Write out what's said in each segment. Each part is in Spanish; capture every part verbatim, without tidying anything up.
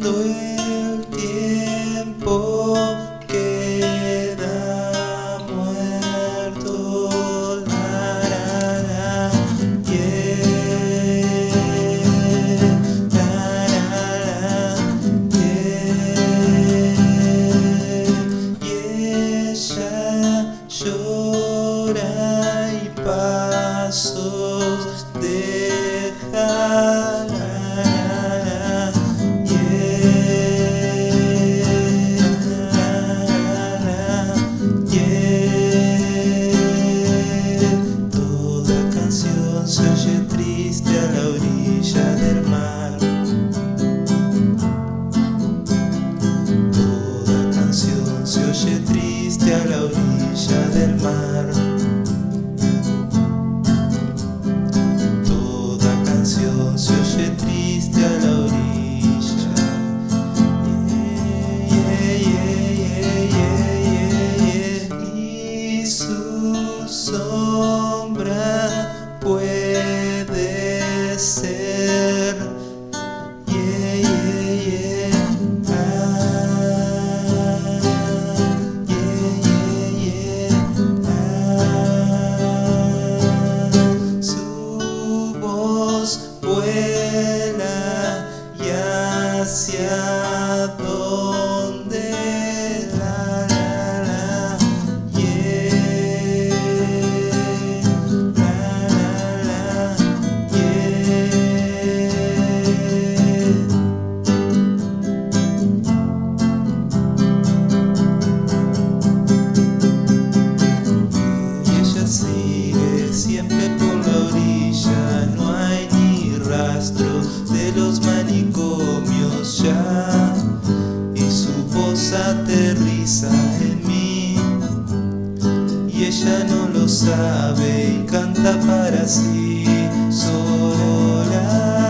cuando el tiempo queda muerto, la, la, la, yeah, la, la, la, yeah, y ella llora y pasos deja. Se oye triste a la orilla del mar. Toda canción se oye triste a la orilla del mar. Toda canción se oye triste a la orilla. Yeah, yeah, yeah, yeah, yeah, yeah. Y su sombra puede ser, yeah, yeah, yeah, ah, yeah, yeah, yeah, ah. Su voz vuela y hacia donde la, la, la, yeah. Siempre por la orilla, no hay ni rastro de los manicomios ya, y su voz aterriza en mí, y ella no lo sabe y canta para sí sola.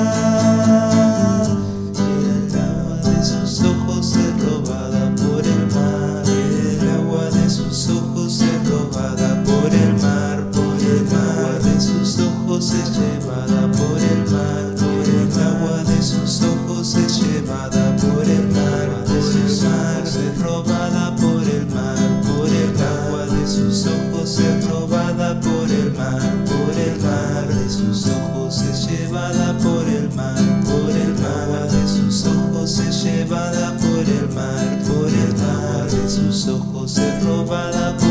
El agua de sus ojos es robada por el mar, el agua de sus ojos es robada por el mar. El agua de sus ojos es llevada por el mar, por el agua de sus ojos es llevada por el mar, por el mar es robada por el mar, por el agua de sus ojos es robada por el mar, por el mar de sus ojos es llevada por el mar, por el agua de sus ojos es llevada por el mar, por el mar de sus ojos es robada